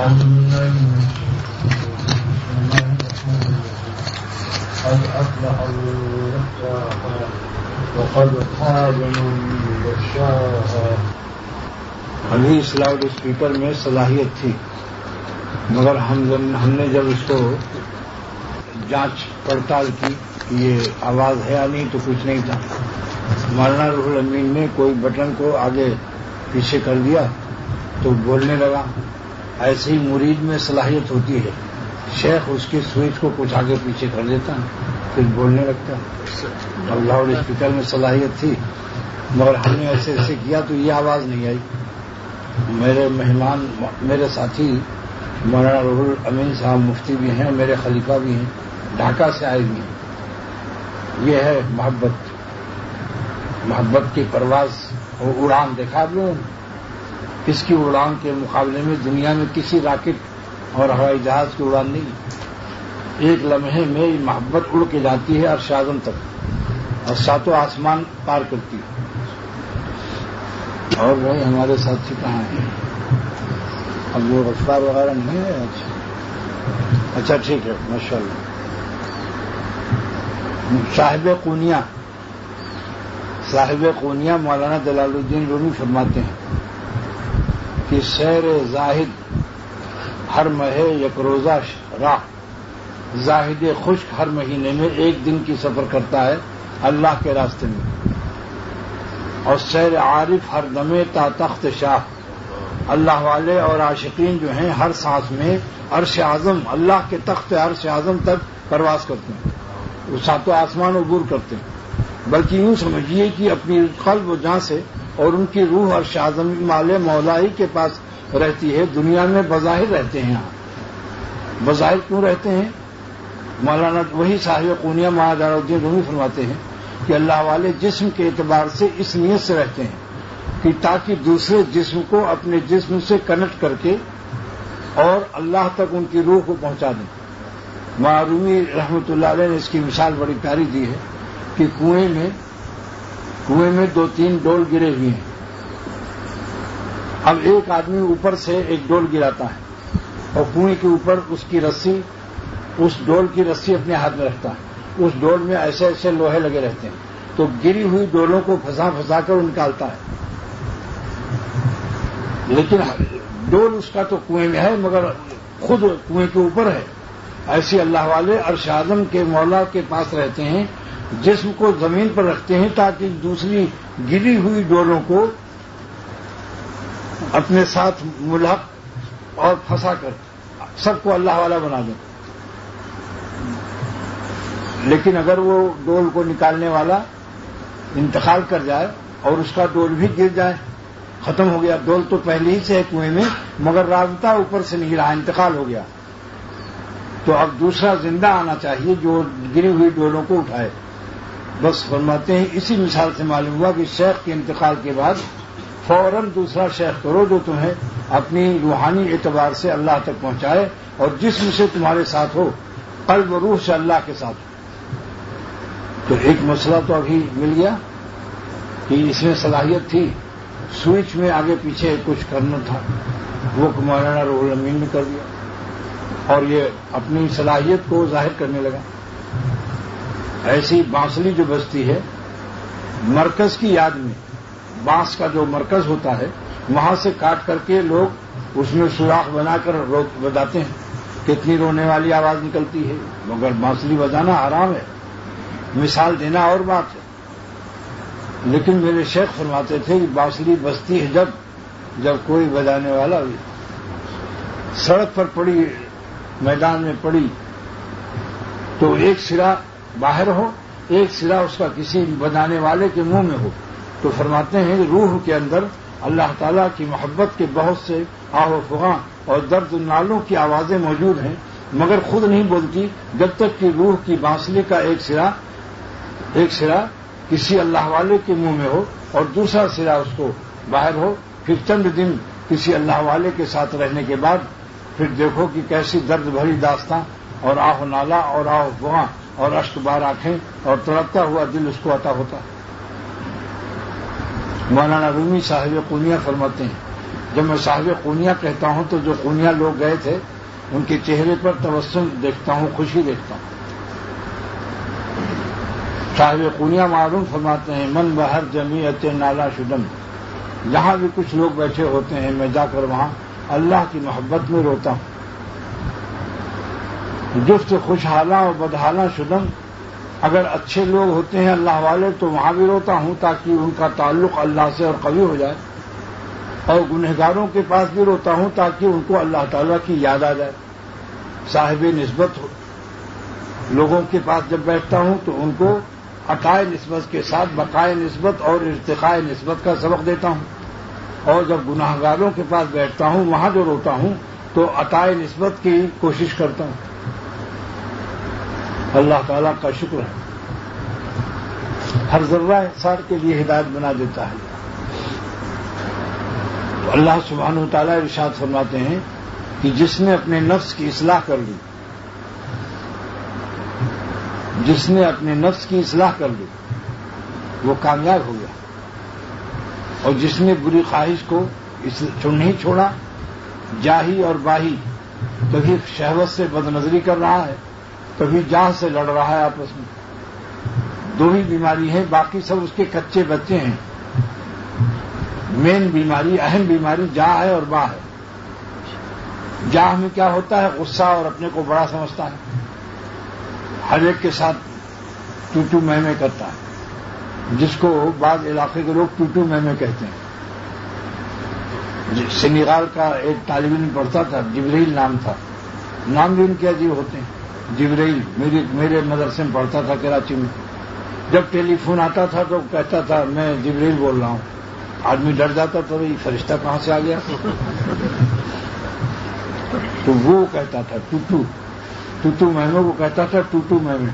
قد أفلح المتقون وقد خاب من دساها. ابھی اس لاؤڈ اسپیکر میں صلاحیت تھی، مگر ہم نے جب اس کو جانچ پڑتال کی کہ یہ آواز ہے یا نہیں تو کچھ نہیں تھا. مولانا روح الامین نے کوئی بٹن کو آگے پیچھے کر دیا تو بولنے لگا. ایسے ہی مرید میں صلاحیت ہوتی ہے، شیخ اس کی سوئچ کو کچھ آگے پیچھے کر دیتا پھر بولنے لگتا. اب لاؤڈ اسپیکر میں صلاحیت تھی مگر ہم نے ایسے ایسے کیا تو یہ آواز نہیں آئی. میرے مہمان، میرے ساتھی مولانا روح الامین صاحب مفتی بھی ہیں، میرے خلیفہ بھی ہیں، ڈھاکہ سے آئے ہوئے ہیں. یہ ہے محبت کی پرواز اور اڑان. دیکھا آپ لوگوں نے اس کی اڑان کے مقابلے میں دنیا میں کسی راکٹ اور ہوائی جہاز کی اڑان نہیں. ایک لمحے میں محبت اڑ کے جاتی ہے عرش اعظم تک اور ساتوں آسمان پار کرتی ہے. اور بھائی ہمارے ساتھی کہاں ہیں؟ اب وہ غفار وغیرہ نہیں ہے. اچھا ٹھیک ہے، ماشاء اللہ. صاحب قونیہ مولانا جلال الدین رومی فرماتے ہیں کہ سیر زاہد ہر ماہ یک روزہ راہ، زاہد خشک ہر مہینے میں ایک دن کی سفر کرتا ہے اللہ کے راستے میں. اور سیر عارف ہر دمے تا تخت شاہ، اللہ والے اور عاشقین جو ہیں ہر سانس میں عرش اعظم، اللہ کے تخت عرش اعظم تک پرواز کرتے ہیں. وہ ساتوں آسمان عبور کرتے ہیں. بلکہ یوں سمجھیے کہ اپنی قلب و جان سے اور ان کی روح عرش اعظم مال مولائی کے پاس رہتی ہے. دنیا میں بظاہر رہتے ہیں. یہاں بظاہر کیوں رہتے ہیں؟ مولانا وہی صاحب قونیہ مولانا جلال الدین رومی فرماتے ہیں کہ اللہ والے جسم کے اعتبار سے اس نیت سے رہتے ہیں کہ تاکہ دوسرے جسم کو اپنے جسم سے کنیکٹ کر کے اور اللہ تک ان کی روح کو پہنچا دیں. رومی رحمۃ اللہ علیہ نے اس کی مثال بڑی پیاری دی ہے کہ کنویں میں 2-3 ڈول گرے ہوئے ہیں. اب ایک آدمی اوپر سے ایک ڈول گراتا ہے اور کنویں کے اوپر اس ڈول کی رسی اپنے ہاتھ میں رکھتا ہے. اس ڈول میں ایسے ایسے لوہے لگے رہتے ہیں تو گری ہوئی ڈولوں کو پھنسا کر نکالتا ہے. لیکن ڈول اس کا تو کنویں میں ہے مگر خود کنویں کے اوپر ہے. ایسے اللہ والے عرش اعظم کے مولا کے پاس رہتے ہیں، جسم کو زمین پر رکھتے ہیں تاکہ دوسری گری ہوئی ڈولوں کو اپنے ساتھ ملحق اور پھنسا کر سب کو اللہ والا بنا دیں. لیکن اگر وہ ڈول کو نکالنے والا انتقال کر جائے اور اس کا ڈول بھی گر جائے، ختم ہو گیا. ڈول تو پہلے ہی سے ہے کنویں میں مگر رابطہ اوپر سے نہیں رہا، انتقال ہو گیا. تو اب دوسرا زندہ آنا چاہیے جو گری ہوئی ڈولوں کو اٹھائے. بس فرماتے ہیں اسی مثال سے معلوم ہوا کہ شیخ کے انتقال کے بعد فوراً دوسرا شیخ کرو جو تمہیں اپنی روحانی اعتبار سے اللہ تک پہنچائے اور جسم سے تمہارے ساتھ ہو، قلب و روح سے اللہ کے ساتھ ہو. تو ایک مسئلہ تو ابھی مل گیا کہ اس میں صلاحیت تھی، سوئچ میں آگے پیچھے کچھ کرنا تھا، وہ مولانا روح الامین نے کر دیا اور یہ اپنی صلاحیت کو ظاہر کرنے لگا. ایسی بانسلی جو بجتی ہے مرکز کی یاد میں، بانس کا جو مرکز ہوتا ہے وہاں سے کاٹ کر کے لوگ اس میں سوراخ بنا کر بجاتے ہیں. کتنی رونے والی آواز نکلتی ہے، مگر بانسلی بجانا حرام ہے. مثال دینا اور بات ہے. لیکن میرے شیخ فرماتے تھے کہ بانسلی بجتی ہے جب کوئی بجانے والا سڑک پر پڑی، میدان میں پڑی تو ایک سرا باہر ہو، ایک سرا اس کا کسی بجانے والے کے منہ میں ہو. تو فرماتے ہیں کہ روح کے اندر اللہ تعالیٰ کی محبت کے بہت سے آہ و فغاں اور درد نالوں کی آوازیں موجود ہیں مگر خود نہیں بولتی جب تک کہ روح کی بانسلی کا ایک سرا کسی اللہ والے کے منہ میں ہو اور دوسرا سرا اس کو باہر ہو. پھر چند دن کسی اللہ والے کے ساتھ رہنے کے بعد پھر دیکھو کہ کیسی درد بھری داستاں اور آہ و نالا اور آہ و فغاں اور اشک بار آنکھیں اور تڑپتا ہوا دل اس کو عطا ہوتا. مولانا رومی صاحب قونیہ فرماتے ہیں جب میں صاحب قونیہ کہتا ہوں تو جو قونیہ لوگ گئے تھے ان کے چہرے پر تبسم دیکھتا ہوں، خوشی دیکھتا ہوں۔ صاحب قونیہ معلوم فرماتے ہیں من بہر جمیعت نالا شدم، جہاں بھی کچھ لوگ بیٹھے ہوتے ہیں میں جا کر وہاں اللہ کی محبت میں روتا ہوں۔ جفت خوشحالاں و بدحالاں شدم، اگر اچھے لوگ ہوتے ہیں اللہ والے تو وہاں بھی روتا ہوں تاکہ ان کا تعلق اللہ سے اور قوی ہو جائے، اور گنہگاروں کے پاس بھی روتا ہوں تاکہ ان کو اللہ تعالیٰ کی یاد آ جائے۔ صاحب نسبت لوگوں کے پاس جب بیٹھتا ہوں تو ان کو عطائے نسبت کے ساتھ بقائے نسبت اور ارتقاء نسبت کا سبق دیتا ہوں، اور جب گناہگاروں کے پاس بیٹھتا ہوں وہاں جو روتا ہوں تو عطائے نسبت کی کوشش کرتا ہوں۔ اللہ تعالیٰ کا شکر ہے، ہر ذرہ انسان کے لیے ہدایت بنا دیتا ہے۔ تو اللہ سبحانہ و تعالیٰ ارشاد فرماتے ہیں کہ جس نے اپنے نفس کی اصلاح کر لی، جس نے اپنے نفس کی اصلاح کر لی وہ کامیاب ہو گیا، اور جس نے بری خواہش کو نہیں چھوڑا، جاہی اور باہی، کبھی شہوت سے بد نظری کر رہا ہے، کبھی جاہ سے لڑ رہا ہے، آپس میں دو ہی بیماری ہیں، باقی سب اس کے کچے بچے ہیں۔ مین بیماری، اہم بیماری جاہ ہے اور باہ ہے۔ جاہ میں کیا ہوتا ہے؟ غصہ اور اپنے کو بڑا سمجھتا ہے، ہر ایک کے ساتھ ٹوٹو میں کرتا ہے، جس کو بعض علاقے کے لوگ ٹوٹو میں کہتے ہیں۔ سنیغال کا ایک طالب علم پڑھتا تھا، جبریل نام تھا، نام بھی ان کے عجیب ہوتے ہیں۔ جبریل میرے مدرسے میں پڑھتا تھا کراچی میں، جب ٹیلی فون آتا تھا تو کہتا تھا میں جبریل بول رہا ہوں، آدمی ڈر جاتا تھا یہ فرشتہ کہاں سے آ گیا، تو وہ کہتا تھا ٹوٹو مہموں کو کہتا تھا ٹوٹو مہمے۔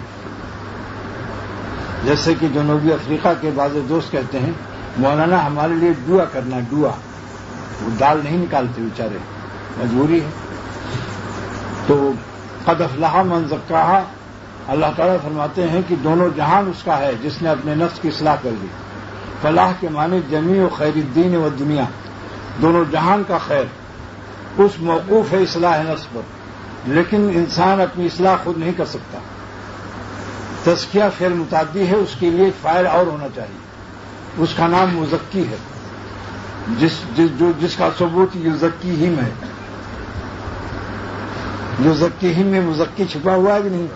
جیسے کہ جنوبی افریقہ کے بعض دوست کہتے ہیں مولانا ہمارے لیے دعا کرنا، دعا، وہ دال نہیں نکالتے بیچارے، مجبوری ہے۔ تو قد افلح من زکاہا، اللہ تعالیٰ فرماتے ہیں کہ دونوں جہان اس کا ہے جس نے اپنے نفس کی اصلاح کر لی۔ فلاح کے معنی جمیع و خیر الدین و دنیا، دونوں جہان کا خیر اس موقوف ہے اصلاح نفس پر، لیکن انسان اپنی اصلاح خود نہیں کر سکتا۔ تزکیہ فعل متعدی ہے، اس کے لیے فاعل اور ہونا چاہیے، اس کا نام مزکی ہے، جس کا ثبوت یزکیہم ہے۔ یزکیہم میں مزکی چھپا ہوا ہے کہ نہیں؟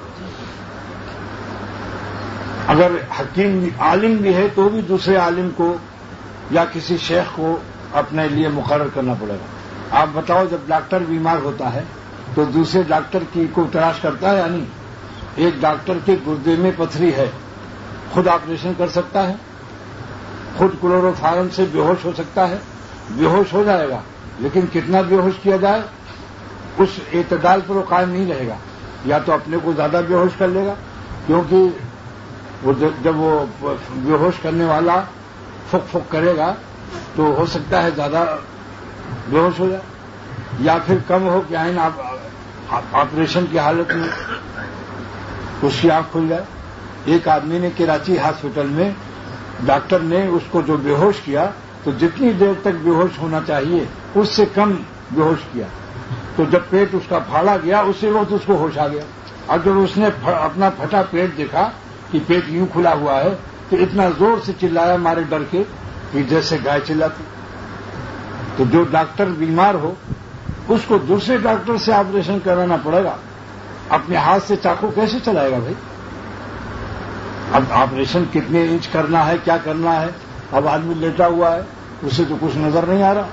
اگر حکیم عالم بھی ہے تو بھی دوسرے عالم کو یا کسی شیخ کو اپنے لیے مقرر کرنا پڑے گا۔ آپ بتاؤ جب ڈاکٹر بیمار ہوتا ہے تو دوسرے ڈاکٹر کی کو تلاش کرتا ہے یا نہیں؟ ایک ڈاکٹر کے گردے میں پتھری ہے، خود آپریشن کر سکتا ہے، خود کلوروفارم سے بے ہوش ہو سکتا ہے، بے ہوش ہو جائے گا، لیکن کتنا بے ہوش کیا جائے اس اعتدال پر وہ قائم نہیں رہے گا، یا تو اپنے کو زیادہ بے ہوش کر لے گا، کیونکہ جب وہ بے ہوش کرنے والا پھک کرے گا تو ہو سکتا ہے زیادہ بے ہوش ہو جائے، یا پھر کم ہو کہ آپریشن کی حالت میں اس کی آنکھ کھل جائے۔ ایک آدمی نے کراچی ہاسپٹل میں ڈاکٹر نے اس کو جو بے ہوش کیا تو جتنی دیر تک بے ہوش ہونا چاہیے اس سے کم بے ہوش کیا، تو جب پیٹ اس کا پھاڑا گیا اسی وقت اس کو ہوش آ گیا، اور جب اس نے اپنا پھٹا پیٹ دیکھا کہ پیٹ یوں کھلا ہوا ہے تو اتنا زور سے چلایا مارے ڈر کے کہ جیسے گائے چلاتی۔ تو جو ڈاکٹر بیمار ہو اس کو دوسرے ڈاکٹر سے آپریشن کرانا پڑے گا، اپنے ہاتھ سے چاقو کیسے چلائے گا بھائی؟ اب آپریشن کتنے انچ کرنا ہے، کیا کرنا ہے، اب آدمی لیٹا ہوا ہے اسے تو کچھ نظر نہیں آ رہا۔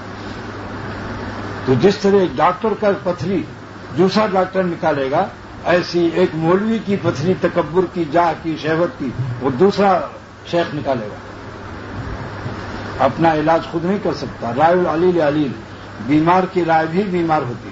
تو جس طرح ایک ڈاکٹر کا پتھری دوسرا ڈاکٹر نکالے گا، ایسی ایک مولوی کی پتھری تکبر کی، جاہ کی، شہوت کی وہ دوسرا شیخ نکالے گا، اپنا علاج خود نہیں کر سکتا۔ رائے العلیل علیل، بیمار کی رائے بھی بیمار ہوتی،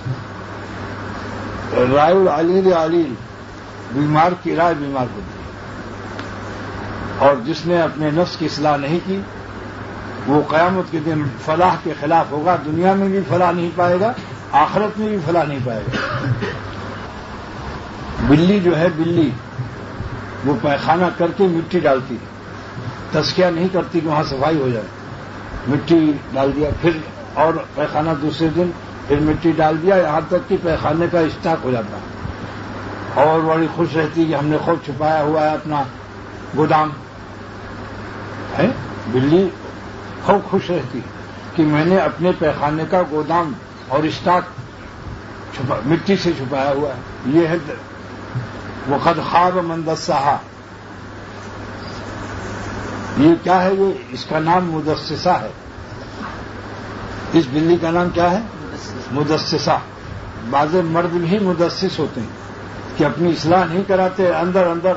رائے العلیل علیل، بیمار کی رائے بیمار ہوتی، اور جس نے اپنے نفس کی اصلاح نہیں کی وہ قیامت کے دن فلاح کے خلاف ہوگا، دنیا میں بھی فلاح نہیں پائے گا، آخرت میں بھی فلاح نہیں پائے گا۔ بلی جو ہے بلی، وہ پیخانہ کر کے مٹی ڈالتی ہے، تزکیہ نہیں کرتی کہ وہاں صفائی ہو جائے، مٹی ڈال دیا، پھر اور پیخانہ دوسرے دن پھر مٹی ڈال دیا، یہاں تک کہ پیخانے کا اسٹاک ہو جاتا، اور بڑی خوش رہتی کہ ہم نے خوب چھپایا ہوا ہے اپنا گودام ہے۔ بلی خوب خوش رہتی کہ میں نے اپنے پیخانے کا گودام اور اسٹاک مٹی سے چھپایا ہوا ہے۔ یہ ہے وقد خواب من دسہا۔ یہ کیا ہے؟ یہ اس کا نام مدسسہ ہے۔ اس بلی کا نام کیا ہے؟ مدسسہ۔ بعض مرد بھی مدسس ہوتے ہیں کہ اپنی اصلاح نہیں کراتے، اندر اندر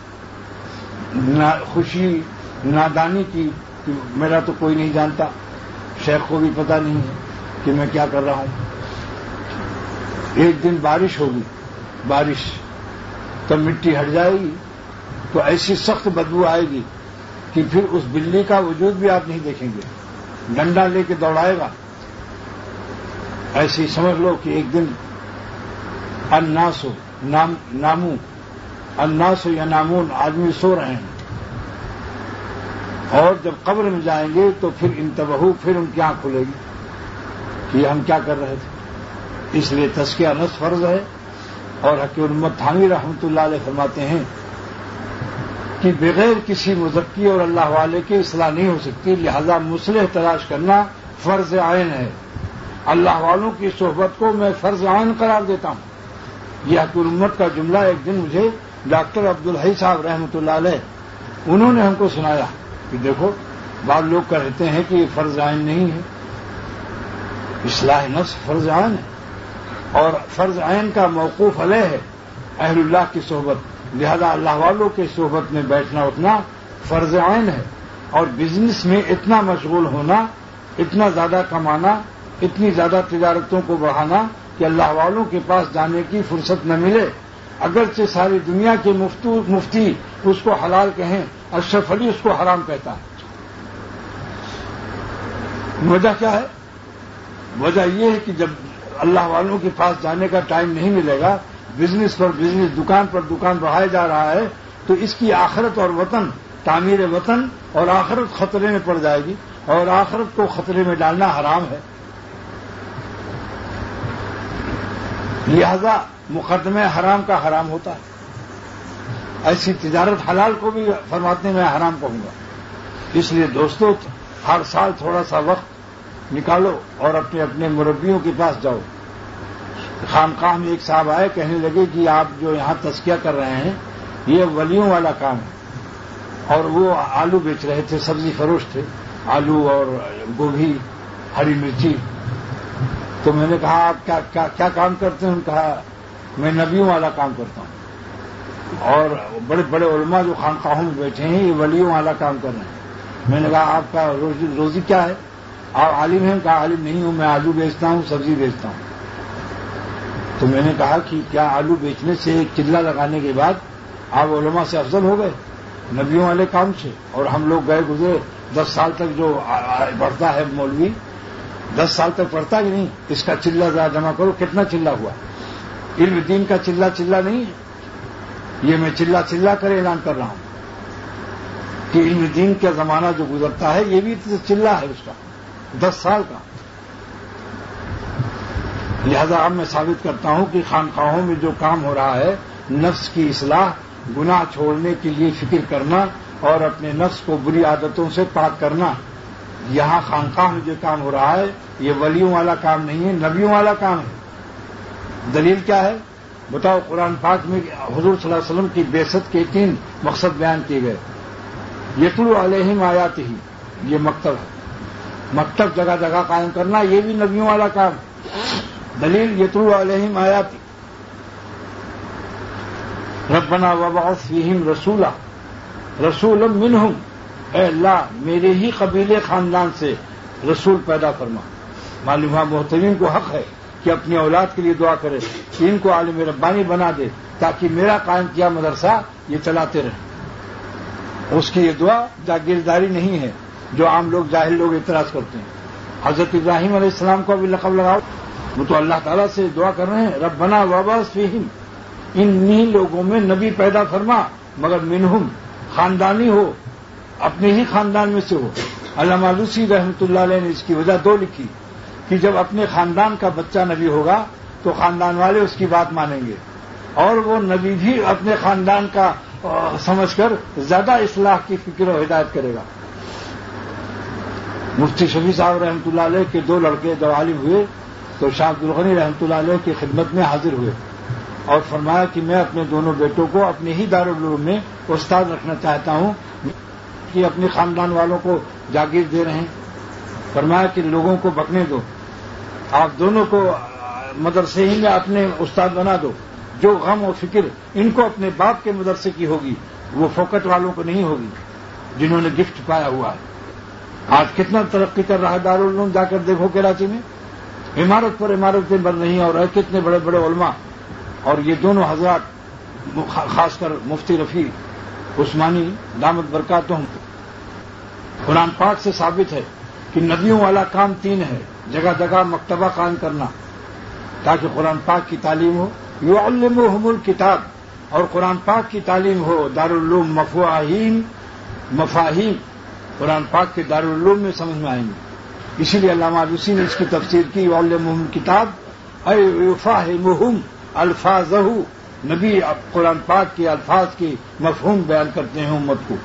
خوشی نادانی کی کہ میرا تو کوئی نہیں جانتا، شیخ کو بھی پتہ نہیں ہے کہ میں کیا کر رہا ہوں۔ ایک دن بارش ہوگی، بارش تب مٹی ہٹ جائے گی تو ایسی سخت بدبو آئے گی کہ پھر اس بلی کا وجود بھی آپ نہیں دیکھیں گے، ڈنڈا لے کے دوڑائے گا۔ ایسی سمجھ لو کہ ایک دن الناس ینامون، آدمی سو رہے ہیں، اور جب قبر میں جائیں گے تو پھر انتبہو، پھر ان کی آنکھ کھلے گی کہ ہم کیا کر رہے تھے۔ اس لیے تزکیہ نفس فرض ہے، اور حکیم الامت تھانوی رحمۃ اللہ علیہ فرماتے ہیں کہ بغیر کسی مزکی اور اللہ والے کے اصلاح نہیں ہو سکتی، لہذا مصلح تلاش کرنا فرض عین ہے۔ اللہ والوں کی صحبت کو میں فرض عین قرار دیتا ہوں۔ یہ حکیم الامت کا جملہ ایک دن مجھے ڈاکٹر عبدالحی صاحب رحمۃ اللہ علیہ انہوں نے ہم کو سنایا کہ دیکھو بعض لوگ کہتے ہیں کہ یہ فرض عین نہیں ہے، اصلاح نفس فرض عین ہے، اور فرض عین کا موقوف علیہ ہے اہل اللہ کی صحبت، لہذا اللہ والوں کی صحبت میں بیٹھنا اٹھنا فرض عین ہے۔ اور بزنس میں اتنا مشغول ہونا، اتنا زیادہ کمانا، اتنی زیادہ تجارتوں کو بڑھانا کہ اللہ والوں کے پاس جانے کی فرصت نہ ملے، اگرچہ ساری دنیا کے مفتی اس کو حلال کہیں، اشرف علی اس کو حرام کہتا ہے۔ وجہ کیا ہے؟ وجہ یہ ہے کہ جب اللہ والوں کے پاس جانے کا ٹائم نہیں ملے گا، بزنس پر بزنس، دکان پر دکان بڑھایا جا رہا ہے، تو اس کی آخرت اور وطن، تعمیر وطن اور آخرت خطرے میں پڑ جائے گی، اور آخرت کو خطرے میں ڈالنا حرام ہے۔ لہذا مقدمہ حرام کا حرام ہوتا ہے۔ ایسی تجارت حلال کو بھی فرماتے میں حرام کہوں گا۔ اس لیے دوستو، ہر سال تھوڑا سا وقت نکالو اور اپنے اپنے مربیوں کے پاس جاؤ۔ خانقاہ میں ایک صاحب آئے، کہنے لگے کہ آپ جو یہاں تزکیہ کر رہے ہیں یہ ولیوں والا کام ہے، اور وہ آلو بیچ رہے تھے، سبزی فروش تھے، آلو اور گوبھی، ہری مرچی۔ تو میں نے کہا آپ کیا کام کرتے ہیں؟ انہوں نے کہا میں نبیوں والا کام کرتا ہوں، اور بڑے بڑے علماء جو خانقاہوں میں بیٹھے ہیں یہ ولیوں والا کام کر رہے ہیں۔ میں نے کہا آپ کا روزی کیا ہے؟ آپ عالم ہیں؟ کہا عالم نہیں ہوں، میں آلو بیچتا ہوں، سبزی بیچتا ہوں۔ تو میں نے کہا کہ کیا آلو بیچنے سے ایک چلہ لگانے کے بعد آپ علماء سے افضل ہو گئے نبیوں والے کام سے؟ اور ہم لوگ گئے گزرے 10 سال تک جو پڑھتا ہے مولوی، 10 سال تک پڑھتا کہ نہیں، اس کا چلہ ذرا جمع کرو، کتنا چلہ ہوا؟ علم دین کا چلہ نہیں ہے، یہ میں چلہ کر اعلان کر رہا ہوں کہ علم دین کا زمانہ جو گزرتا ہے یہ بھی چلہ ہے اس کا، 10 سال کا۔ لہذا اب میں ثابت کرتا ہوں کہ خانقاہوں میں جو کام ہو رہا ہے، نفس کی اصلاح، گناہ چھوڑنے کے لیے فکر کرنا اور اپنے نفس کو بری عادتوں سے پاک کرنا، یہاں خانقاہ میں جو کام ہو رہا ہے یہ ولیوں والا کام نہیں ہے، نبیوں والا کام ہے۔ دلیل کیا ہے؟ بتاؤ۔ قرآن پاک میں حضور صلی اللہ علیہ وسلم کی بعثت کے 3 مقصد بیان کیے گئے۔ یتلو علیہم آیاتہ، یہ مکتب ہے، مکتب جگہ جگہ قائم کرنا یہ بھی نبیوں والا کام۔ دلیل یتلو علیہم آیاتہ، ربنا وابعث فیہم رسولا رسولا منہم، اے اللہ میرے ہی قبیلے خاندان سے رسول پیدا فرما۔ معلوم ہے محترم کو حق ہے کہ اپنی اولاد کے لیے دعا کرے کہ ان کو عالم ربانی بنا دے تاکہ میرا قائم کیا مدرسہ یہ چلاتے رہیں۔ اس کی یہ دعا جاگیرداری نہیں ہے جو عام لوگ، جاہل لوگ اعتراض کرتے ہیں۔ حضرت ابراہیم علیہ السلام کو بھی لقب لگاؤ، وہ تو اللہ تعالیٰ سے دعا کر رہے ہیں ربنا وابعث فیہم، انہی لوگوں میں نبی پیدا فرما، مگر منہم، خاندانی ہو، اپنے ہی خاندان میں سے ہو۔ علامہ علوسی رحمۃ اللہ علیہ نے اس کی وجہ 2 لکھی۔ کہ جب اپنے خاندان کا بچہ نبی ہوگا تو خاندان والے اس کی بات مانیں گے، اور وہ نبی بھی اپنے خاندان کا سمجھ کر زیادہ اصلاح کی فکر و ہدایت کرے گا۔ مفتی شفیع صاحب رحمۃ اللہ علیہ کے 2 لڑکے جب عالم ہوئے تو شاہ عبد الغنی رحمۃ اللہ علیہ کی خدمت میں حاضر ہوئے اور فرمایا کہ میں اپنے دونوں بیٹوں کو اپنے ہی دارالعلوم میں استاد رکھنا چاہتا ہوں کہ اپنے خاندان والوں کو جاگیر دے رہے ہیں۔ فرمایا کہ لوگوں کو بکنے دو، آپ دونوں کو مدرسے ہی میں اپنے استاد بنا دو۔ جو غم و فکر ان کو اپنے باپ کے مدرسے کی ہوگی وہ فوکٹ والوں کو نہیں ہوگی جنہوں نے گفٹ پایا ہوا ہے۔ آج کتنا ترقی کر رہا ہے دارالعلوم، جا کر دیکھو کراچی میں عمارت پر عمارتیں بن رہی ہیں، اور کتنے بڑے بڑے علماء، اور یہ دونوں حضرات خاص کر مفتی رفیع عثمانی دامت برکاتہم، قرآن پاک سے ثابت ہے کہ نبیوں والا کام 3 ہے، جگہ جگہ مکتبہ قائم کرنا تاکہ قرآن پاک کی تعلیم ہو، یعلمہم الکتاب، اور قرآن پاک کی تعلیم ہو، دارالعلوم مفاہیم قرآن پاک کے دارالعلوم میں سمجھ میں آئیں گے۔ اسی لیے علامہ آلوسی نے اس کی تفسیر کی، یعلمہم الکتاب اے یفہمہم الفاظہ، نبی قرآن پاک کے الفاظ کی مفہوم بیان کرتے ہیں امت کو۔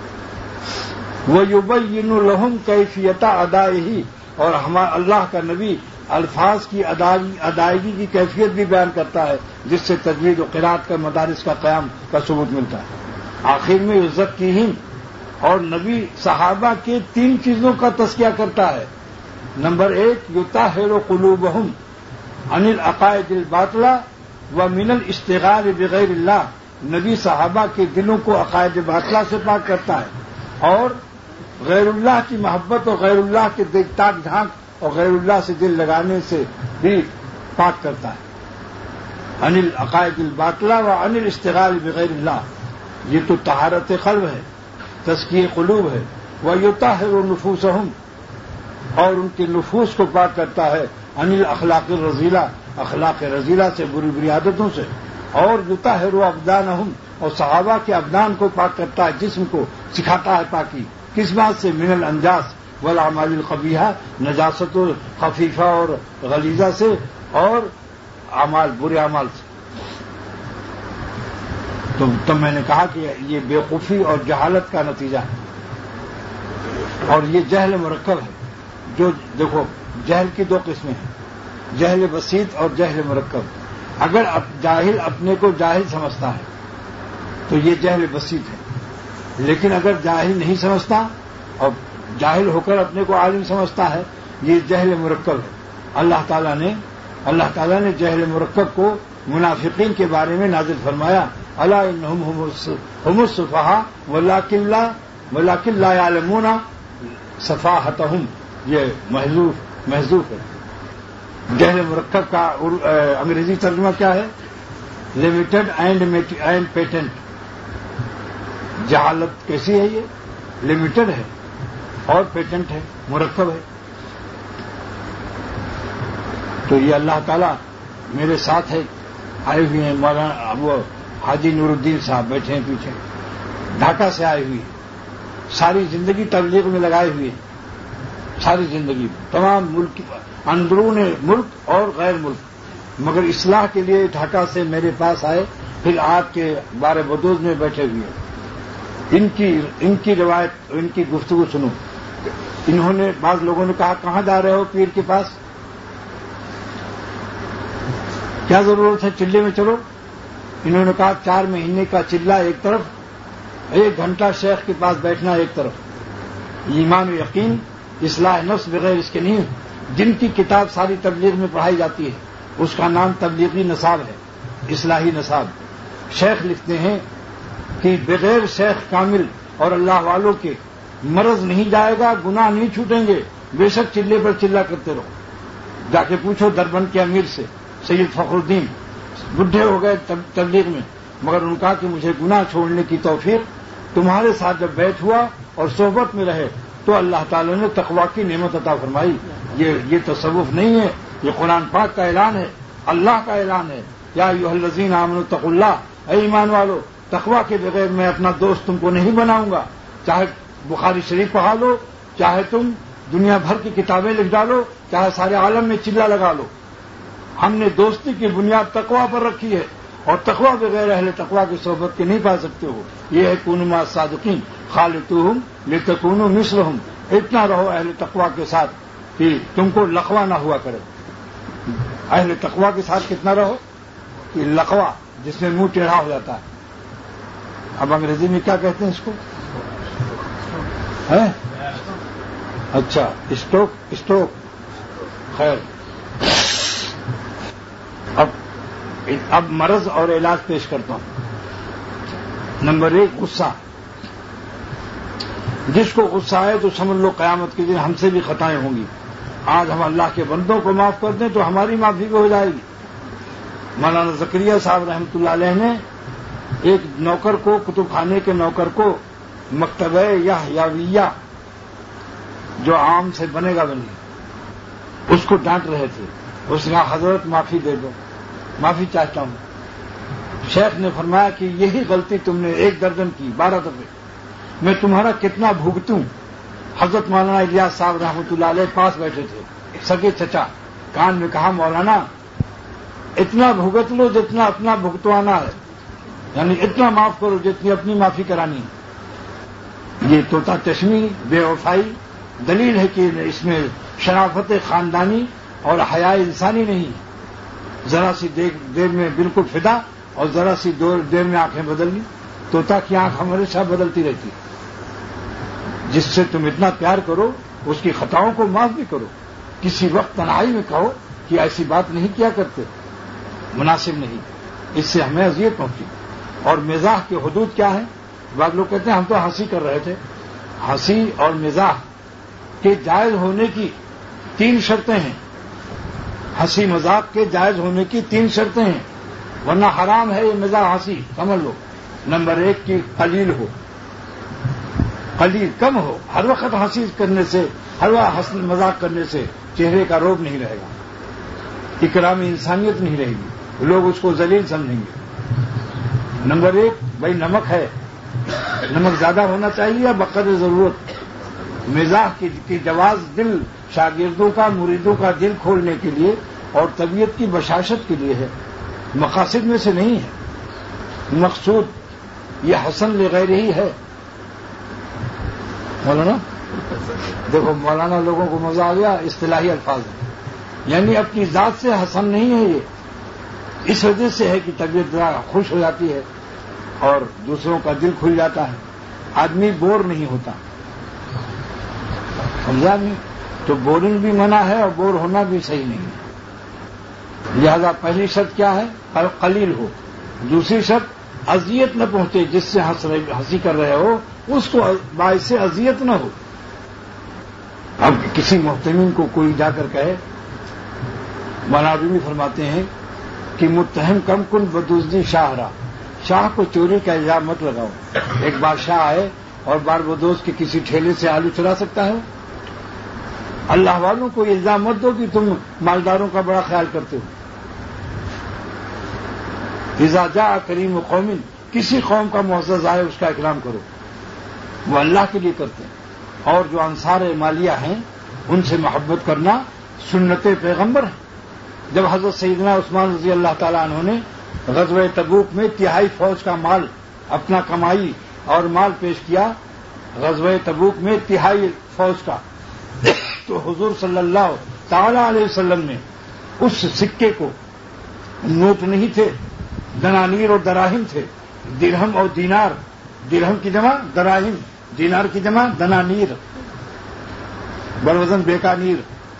وَيُبَيِّنُ لَهُمْ كَيْفِيَّةَ أَدَائِهِ، اور اللہ کا نبی الفاظ کی ادائیگی کی کیفیت بھی بیان کرتا ہے، جس سے تجوید و قرات کا مدارس کا قیام کا ثبوت ملتا ہے۔ آخر میں عزت کی ہم، اور نبی صحابہ کے 3 چیزوں کا تذکیہ کرتا ہے۔ نمبر 1 یطہر قلوبہم عن العقائد الباطلہ ومن الاشتغال بغیر اللہ، نبی صحابہ کے دلوں کو عقائد باطلہ سے پاک کرتا ہے اور غیر اللہ کی محبت اور غیر اللہ کے تاک جھانک اور غیر اللہ سے دل لگانے سے بھی پاک کرتا ہے۔ عن العقائد الباطلہ وعن الاشتغال بغیر اللہ، یہ تو طہارت قلب ہے، تزکیہ قلوب ہے۔ وَيُطَهِّرُ نُفُوسَهُمْ، اور ان کے نفوس کو پاک کرتا ہے، عن الاخلاق الرذیلہ، اخلاق رذیلہ سے، بری بری عادتوں سے۔ اور یطہر ابدانہم، اور صحابہ کے ابدان کو پاک کرتا ہے، جسم کو سکھاتا ہے پاکی، کس بات سے؟ من الانجاس والاعمال القبیحہ، نجاست خفیفہ اور غلیظہ سے، اور اعمال برے اعمال سے۔ تو تب میں نے کہا کہ یہ بیوقوفی اور جہالت کا نتیجہ ہے، اور یہ جہل مرکب ہے۔ جو دیکھو جہل کی 2 قسمیں ہیں، جہل بسیط اور جہل مرکب۔ اگر جاہل اپنے کو جاہل سمجھتا ہے تو یہ جہل بسیط ہے، لیکن اگر جاہل نہیں سمجھتا اور جاہل ہو کر اپنے کو عالم سمجھتا ہے، یہ جہل مرکب ہے۔ اللہ تعالیٰ نے جہل مرکب کو منافقین کے بارے میں نازل فرمایا، الا انہم هم السفہاء ولکن لا یعلمون سفاہتہم، یہ محذوف ہے۔ جہل مرکب کا انگریزی ترجمہ کیا ہے؟ Limited and patent. جہالت کیسی ہے؟ یہ لمیٹڈ ہے اور پیٹنٹ ہے، مرکب ہے۔ تو یہ اللہ تعالیٰ میرے ساتھ ہے، آئے ہوئے ہیں مولانا ابو حاجی نور الدین صاحب بیٹھے ہیں پیچھے، ڈھاکہ سے آئے ہوئے، ساری زندگی تبلیغ میں لگائے ہوئے، ساری زندگی تمام ملک، اندرون ملک اور غیر ملک، مگر اصلاح کے لیے ڈھاکہ سے میرے پاس آئے، پھر آپ کے بارے بدوز میں بیٹھے ہوئے۔ ان کی روایت، ان کی گفتگو سنو۔ انہوں نے، بعض لوگوں نے کہا کہاں جا رہے ہو پیر کے پاس، کیا ضرورت ہے، چلے میں چلو۔ انہوں نے کہا 4 مہینے کا چلہ ایک طرف، 1 گھنٹہ شیخ کے پاس بیٹھنا ایک طرف۔ ایمان و یقین، اصلاح نفس بغیر اس کے نہیں۔ جن کی کتاب ساری تبلیغ میں پڑھائی جاتی ہے اس کا نام تبلیغی نصاب ہے، اصلاحی نصاب۔ شیخ لکھتے ہیں کہ بغیر شیخ کامل اور اللہ والوں کے مرض نہیں جائے گا، گناہ نہیں چھوٹیں گے، بے شک چلے پر چلہ کرتے رہو۔ جا کے پوچھو دربند کے امیر سے، سید فخر الدین، بڈھے ہو گئے تبلیغ میں، مگر ان کا کہ مجھے گناہ چھوڑنے کی توفیق تمہارے ساتھ جب بیٹھ ہوا اور صحبت میں رہے تو اللہ تعالیٰ نے تقویٰ کی نعمت عطا فرمائی۔ یہ تصوف نہیں ہے، یہ قرآن پاک کا اعلان ہے، اللہ کا اعلان ہے، یا ایھا الذین آمنوا اتقوا اللہ، اے ایمان والو تقویٰ کے بغیر میں اپنا دوست تم کو نہیں بناؤں گا۔ چاہے بخاری شریف پڑھا لو، چاہے تم دنیا بھر کی کتابیں لکھ ڈالو، چاہے سارے عالم میں چلا لگا لو، ہم نے دوستی کی بنیاد تقویٰ پر رکھی ہے، اور تقویٰ بغیر اہل تقویٰ کی صحبت کے نہیں پا سکتے ہو۔ یہ ہے کونوا مع الصادقین خالطوہم لتکونوا مثلہم، اتنا رہو اہل تقویٰ کے ساتھ کہ تم کو لقوہ نہ ہوا کرے۔ اہل تقویٰ کے ساتھ کتنا رہو کہ لقوہ، جس میں منہ ٹیڑھا ہو جاتا ہے۔ اب انگریزی میں کیا کہتے ہیں اس کو؟ ہے اچھا، اسٹروک، خیر۔ اب مرض اور علاج پیش کرتا ہوں۔ نمبر 1، غصہ۔ جس کو غصہ آئے تو سمجھ لو قیامت کے دن ہم سے بھی خطائیں ہوں گی۔ آج ہم اللہ کے بندوں کو معاف کر دیں تو ہماری معافی بھی ہو جائے گی۔ مولانا زکریہ صاحب رحمۃ اللہ علیہ نے ایک نوکر کو، کتب خانے کے نوکر کو، مکتبہ یحیویہ جو عام سے بنے گا بنے، اس کو ڈانٹ رہے تھے۔ اس نے کہا حضرت معافی دے دو، معافی چاہتا ہوں۔ شیخ نے فرمایا کہ یہی غلطی تم نے 1 درجن کی، 12 دفعے، میں تمہارا کتنا بھگتوں۔ حضرت مولانا الیاس صاحب رحمۃ اللہ علیہ پاس بیٹھے تھے، سگے چچا، کان میں کہا مولانا اتنا بھگت لو جتنا اپنا بھگتوانا ہے، یعنی اتنا معاف کرو جتنی اپنی معافی کرانی ہے۔ یہ طوطا چشمی، بے وفائی دلیل ہے کہ اس میں شرافت خاندانی اور حیا انسانی نہیں۔ ذرا سی دیر میں بالکل فدا، اور ذرا سی دیر میں آنکھیں بدل لی۔ طوطا کی آنکھ ہمیشہ بدلتی رہتی۔ جس سے تم اتنا پیار کرو اس کی خطاؤں کو معاف بھی کرو۔ کسی وقت تنہائی میں کہو کہ ایسی بات نہیں کیا کرتے، مناسب نہیں، اس سے ہمیں اذیت پہنچی۔ اور مزاح کے حدود کیا ہیں؟ بعض لوگ کہتے ہیں ہم تو ہنسی کر رہے تھے۔ ہنسی اور مزاح کے جائز ہونے کی 3 شرطیں ہیں۔ ہنسی مذاق کے جائز ہونے کی 3 شرطیں ہیں، ورنہ حرام ہے یہ مزاح ہنسی، سمجھ لو۔ نمبر 1 کی قلیل ہو، قلیل کم ہو۔ ہر وقت ہنسی کرنے سے، ہر وقت ہنسی مذاق کرنے سے چہرے کا روب نہیں رہے گا، اکرام انسانیت نہیں رہے گی، لوگ اس کو ذلیل سمجھیں گے۔ نمبر 1 بھائی نمک ہے، نمک زیادہ ہونا چاہیے یا بقدر ضرورت۔ مزاح کی جواز دل شاگردوں کا، مریدوں کا دل کھولنے کے لیے اور طبیعت کی بشاشت کے لیے ہے، مقاصد میں سے نہیں ہے۔ مقصود یہ حسن لغیر ہی ہے۔ مولانا دیکھو، مولانا لوگوں کو مزہ آ گیا، اصطلاحی الفاظ ہیں، یعنی اپنی ذات سے حسن نہیں ہے یہ، اس وجہ سے ہے کہ طبیعت خوش ہو جاتی ہے اور دوسروں کا دل کھل جاتا ہے، آدمی بور نہیں ہوتا، سمجھا نہیں؟ تو بورنگ بھی منع ہے اور بور ہونا بھی صحیح نہیں ہے۔ لہذا پہلی شرط کیا ہے؟ قلیل ہو۔ دوسری شرط اذیت نہ پہنچے، جس سے ہنسی کر رہے ہو اس کو باعث اذیت نہ ہو۔ اب کسی محتمین کو کوئی جا کر کہے، مولانا رومی فرماتے ہیں کہ متہم کم کن بدزدی شاہراہ، شاہ کو چوری کا الزام مت لگاؤ۔ ایک بادشاہ آئے اور بار بدوش کے کسی ٹھیلے سے آلو چرا سکتا ہے؟ اللہ والوں کو یہ الزام مت دو کہ تم مالداروں کا بڑا خیال کرتے ہو۔ اذا جاء کریم قوم، کسی قوم کا معزز آئے اس کا اکرام کرو، وہ اللہ کے لیے کرتے ہیں۔ اور جو انصار مالیہ ہیں ان سے محبت کرنا سنت پیغمبر ہے۔ جب حضرت سیدنا عثمان رضی اللہ تعالیٰ عنہ نے غزوہ تبوک میں 1/3 فوج کا مال، اپنا کمائی اور مال پیش کیا، غزوہ تبوک میں 1/3 فوج کا، تو حضور صلی اللہ تعالی علیہ وسلم نے اس سکے کو، نوٹ نہیں تھے، دنانیر اور دراہم تھے، درہم اور دینار، درہم کی جمع دراہم، دینار کی جمع دنانیر، بروزن بیکانیر،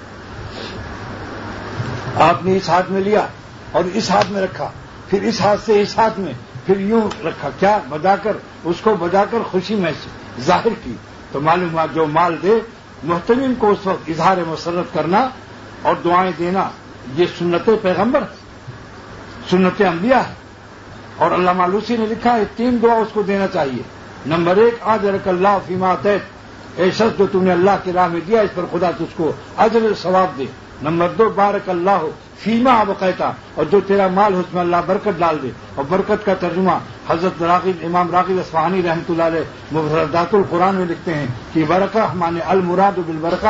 آپ نے اس ہاتھ میں لیا اور اس ہاتھ میں رکھا، پھر اس ہاتھ سے اس ہاتھ میں، پھر یوں رکھا، کیا بجا کر، اس کو بجا کر خوشی میں ظاہر کی۔ تو معلوم ہوا جو مال دے، محتمین کو اس وقت اظہار مسرت کرنا اور دعائیں دینا، یہ سنت پیغمبر ہے، سنت انبیاء ہے۔ اور علامہ لوسی نے لکھا ہے 3 دعا اس کو دینا چاہیے۔ نمبر 1 اجرک اللہ فیما اعطیت، اے شخص جو تم نے اللہ کی راہ میں دیا اس پر خدا تجھ کو اجر ثواب دے۔ نمبر 2 بارک اللہ فیما ابقیتا، اور جو تیرا مال ہے اس میں اللہ برکت ڈال دے۔ اور برکت کا ترجمہ حضرت راغب، امام راغب اصفہانی رحمۃ اللہ علیہ مفردات القرآن میں لکھتے ہیں کہ برکہ مانے المراد بالبرکہ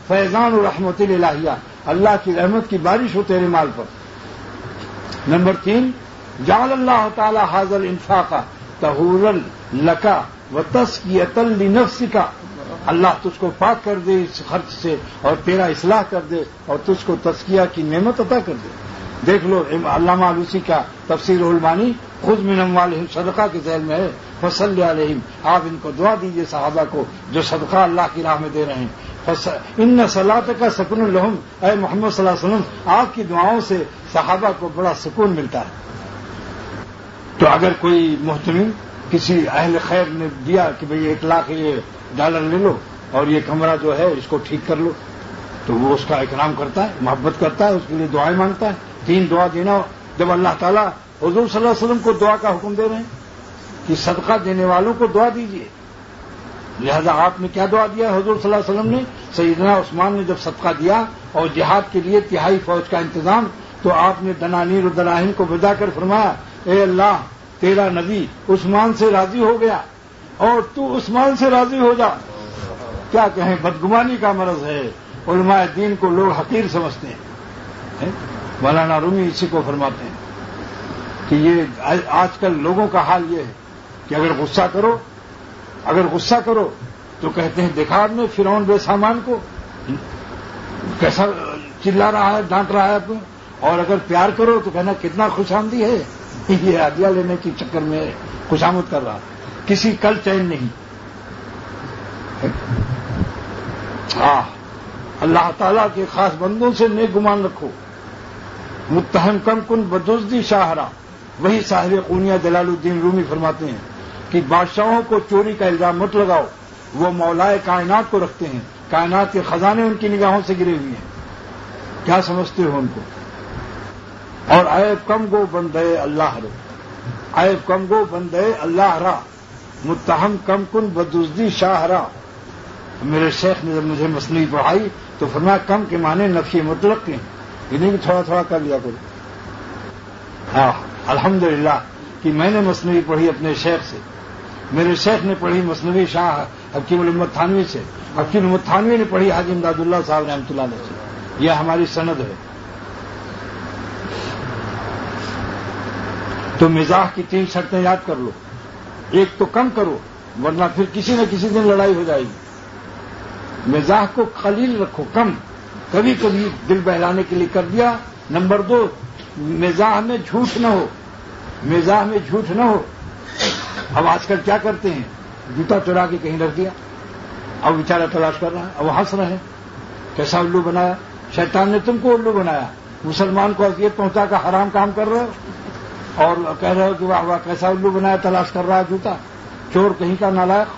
فیضان رحمت الہیہ، اللہ کی رحمت کی بارش ہو تیرے مال پر۔ نمبر 3، جعل اللہ تعالی حاضر انفاقہ طہورا لک وتزکیۃ لنفسک، اللہ تجھ کو پاک کر دے اس خرچ سے اور تیرا اصلاح کر دے اور تجھ کو تزکیہ کی نعمت عطا کر دے۔ دیکھ لو علامہ علوسی کا تفسیر المعانی، خذ من اموالہم صدقہ کے ذیل میں ہے، فصل علیہم، آپ ان کو دعا دیجئے صحابہ کو جو صدقہ اللہ کی راہ میں دے رہے ہیں۔ ان صلاتک سکن لہم، اے محمد صلی اللہ علیہ وسلم آپ کی دعاؤں سے صحابہ کو بڑا سکون ملتا ہے۔ تو اگر کوئی محتمم کسی اہل خیر نے دیا کہ بھئی 1 لاکھ یہ ڈالر لے لو اور یہ کمرہ جو ہے اس کو ٹھیک کر لو، تو وہ اس کا اکرام کرتا ہے، محبت کرتا ہے، اس کے لیے دعائیں مانگتا ہے۔ 3 دعا دینا، جب اللہ تعالیٰ حضور صلی اللہ علیہ وسلم کو دعا کا حکم دے رہے ہیں کہ صدقہ دینے والوں کو دعا دیجیے، لہذا آپ نے کیا دعا دیا حضور صلی اللہ علیہ وسلم نے؟ سیدنا عثمان نے جب صدقہ دیا اور جہاد کے لیے 3/4 فوج کا انتظام، تو آپ نے دنانیر و دراہم کو بجا کر فرمایا، اے اللہ تیرا نبی عثمان سے راضی ہو گیا اور تو عثمان سے راضی ہو جا۔ کیا کہیں، بدگمانی کا مرض ہے، علماء دین کو لوگ حقیر سمجھتے ہیں۔ مولانا رومی اسی کو فرماتے ہیں کہ یہ آج کل لوگوں کا حال یہ ہے کہ اگر غصہ کرو تو کہتے ہیں دیکھا آپ نے فرعون بے سامان کو کیسا چلا رہا ہے، ڈانٹ رہا ہے آپ، اور اگر پیار کرو تو کہنا کتنا خوش آمدی ہے، یہ ہدیہ لینے کی چکر میں خوشامد کر رہا، کسی کل چین نہیں۔ اللہ تعالیٰ کے خاص بندوں سے نیک گمان رکھو۔ متہم کم کن بدزدی شاہرہ، وہی صاحب قونیہ جلال الدین رومی فرماتے ہیں کہ بادشاہوں کو چوری کا الزام مت لگاؤ، وہ مولائے کائنات کو رکھتے ہیں، کائنات کے خزانے ان کی نگاہوں سے گرے ہوئے ہیں، کیا سمجھتے ہو ان کو؟ اور عیب کم گو بندے اللہ رو، عیب کم گو بندے اللہ را، متہم کم کن بدزدی شاہرہ۔ میرے شیخ نے جب مجھے مثنوی پڑھائی تو فرمایا کم کے معنی نفی مطلق کے ہیں، انہیں بھی تھوڑا تھوڑا کر لیا کرو۔ الحمدللہ کہ میں نے مثنوی پڑھی اپنے شیخ سے، میرے شیخ نے پڑھی مثنوی شاہ حکیم الامت تھانوی سے، حکیم الامت تھانوی نے پڑھی حاجی امداد اللہ صاحب رحمۃ اللہ علیہ سے، یہ ہماری سند ہے۔ تو مزاح کی 3 شرطیں یاد کر لو، ایک تو کم کرو ورنہ پھر کسی نہ کسی دن لڑائی ہو جائے گی۔ مزاح کو قلیل رکھو، کم، کبھی کبھی دل بہلانے کے لیے کر دیا۔ نمبر 2، مزاح میں جھوٹ نہ ہو، مزاح میں جھوٹ نہ ہو۔ اب آج کل کیا کرتے ہیں، جوتا چرا کے کہیں رکھ دیا، اب بیچارہ تلاش کر رہا ہے، اب ہنس رہے ہیں، کیسا الو بنایا، شیطان نے تم کو الو بنایا، مسلمان کو اذیت پہنچا کر حرام کام کر رہے ہو اور کہہ رہے ہو کہ واہ واہ کیسا الو بنایا، تلاش کر رہا ہے جوتا، چور کہیں کا نالائق۔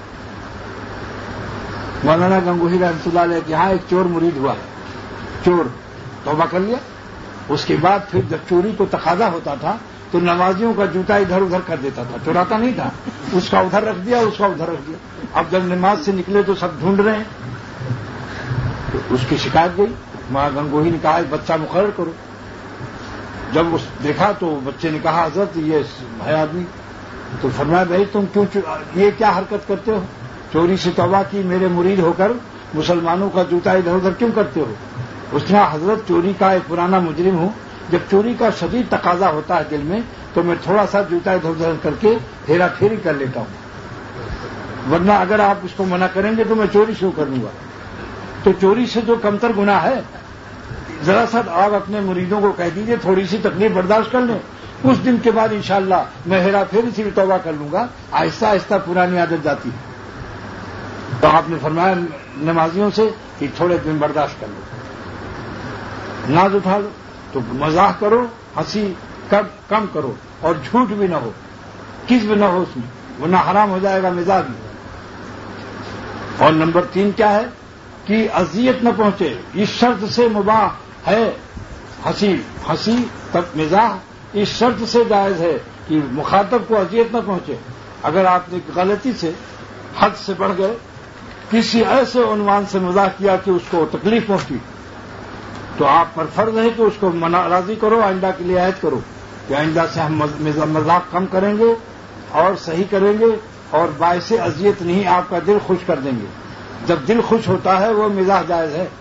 مولانا گنگوہی رحمۃ اللہ علیہ کے یہاں ایک چور مرید ہوا، چور توبہ کر لیا، اس کے بعد پھر جب چوری کو تقاضا ہوتا تھا تو نمازیوں کا جوتا ادھر ادھر کر دیتا تھا، چوراتا نہیں تھا، اس کا ادھر رکھ دیا، اس کا ادھر رکھ دیا۔ اب جب نماز سے نکلے تو سب ڈھونڈ رہے ہیں، تو اس کی شکایت گئی، مولانا گنگوہی نے کہا ایک بچہ مقرر کرو۔ جب اس دیکھا تو بچے نے کہا حضرت یہ ہے آدمی، تو فرمایا بھائی تم کیوں یہ کیا حرکت کرتے ہو، چوری سے توبہ کی، میرے مرید ہو کر مسلمانوں کا جوتا ادھر ادھر کیوں کرتے ہو؟ اس نے حضرت چوری کا ایک پرانا مجرم ہوں، جب چوری کا شدید تقاضا ہوتا ہے دل میں تو میں تھوڑا سا جوتا ادھر ادھر کر کے ہیرا پھیری کر لیتا ہوں، ورنہ اگر آپ اس کو منع کریں گے تو میں چوری شروع کر دوں گا۔ تو چوری سے جو کمتر گناہ ہے، ذرا سا آپ اپنے مریدوں کو کہہ دیجئے تھوڑی سی تکلیف برداشت کر لیں، اس دن کے بعد انشاءاللہ میں ہیرا پھیری سے بھی توبہ کر لوں گا، آہستہ آہستہ پرانی عادت جاتی ہے۔ تو آپ نے فرمایا نمازیوں سے کہ تھوڑے دن برداشت کر لو، ناز اٹھا لو، تو مزاح کرو، ہنسی کم کرو، اور جھوٹ بھی نہ ہو، کذب نہ ہو اس میں، ورنہ حرام ہو جائے گا مزاج بھی۔ اور نمبر 3 کیا ہے کہ اذیت نہ پہنچے، اس شرط سے مباح ہے ہنسی تک مزاح، اس شرط سے جائز ہے کہ مخاطب کو اذیت نہ پہنچے۔ اگر آپ نے غلطی سے حد سے بڑھ گئے، کسی ایسے عنوان سے مزاح کیا کہ اس کو تکلیف پہنچی، تو آپ پر فرض ہے کہ اس کو راضی کرو، آئندہ کے لیے عہد کرو کہ آئندہ سے ہم مذاق کم کریں گے اور صحیح کریں گے اور باعث اذیت نہیں، آپ کا دل خوش کر دیں گے۔ جب دل خوش ہوتا ہے وہ مزاح جائز ہے.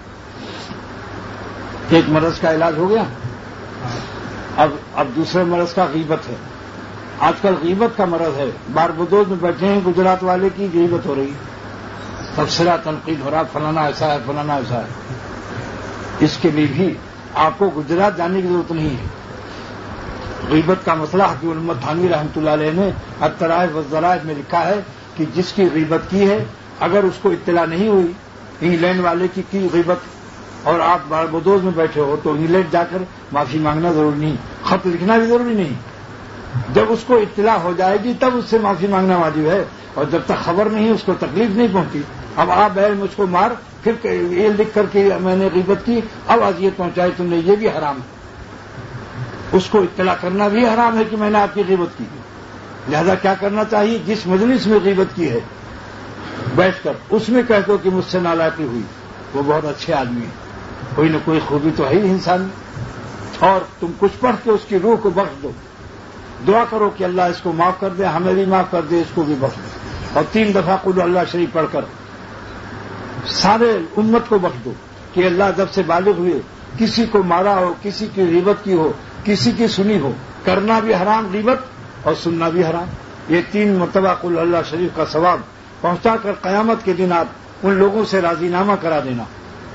ایک مرض کا علاج ہو گیا. اب دوسرے مرض کا غیبت ہے. آج کل غیبت کا مرض ہے. بار بدوز میں بیٹھے ہیں, گجرات والے کی غیبت ہو رہی ہے, تبصرہ تنقید ہو رہا, فلانا ایسا ہے, فلانا ایسا ہے. اس کے لیے بھی آپ کو گجرات جانے کی ضرورت نہیں ہے. غیبت کا مسئلہ حکیم الامت تھانوی رحمۃ اللہ علیہ نے الطرائف والذرائف میں لکھا ہے کہ جس کی غیبت کی ہے اگر اس کو اطلاع نہیں ہوئی انگلینڈ والے کی غیبت اور آپ بار بدوز میں بیٹھے ہو تو انگلینڈ جا کر معافی مانگنا ضروری نہیں, خط لکھنا بھی ضروری نہیں. جب اس کو اطلاع ہو جائے گی تب اس سے معافی مانگنا واجب ہے, اور جب تک خبر نہیں اس کو تکلیف نہیں پہنچی. اب آپ مجھ کو مار, پھر یہ لکھ کر کے میں نے غیبت کی, اب اذیت پہنچائی تم نے, یہ بھی حرام ہے. اس کو اطلاع کرنا بھی حرام ہے کہ میں نے آپ کی غیبت کی. لہذا کیا کرنا چاہیے, جس مجلس میں غیبت کی ہے بیٹھ کر اس میں کہہ دو کہ مجھ سے نالائقی ہوئی, وہ بہت اچھے آدمی ہیں, کوئی نہ کوئی خوبی تو ہے ہی انسان میں, اور تم کچھ پڑھ کے اس کی روح کو بخش دو. دعا کرو کہ اللہ اس کو معاف کر دے, ہمیں بھی معاف کر دے, اس کو بھی بخش دے. اور 3 دفعہ قل اللہ شریف پڑھ کر سارے امت کو بخش دو کہ اللہ جب سے بالغ ہوئے کسی کو مارا ہو, کسی کی غیبت کی ہو, کسی کی سنی ہو, کرنا بھی حرام غیبت اور سننا بھی حرام. یہ 3 مرتبہ قل اللہ شریف کا ثواب پہنچا کر قیامت کے دن آپ ان لوگوں سے راضی نامہ کرا دینا.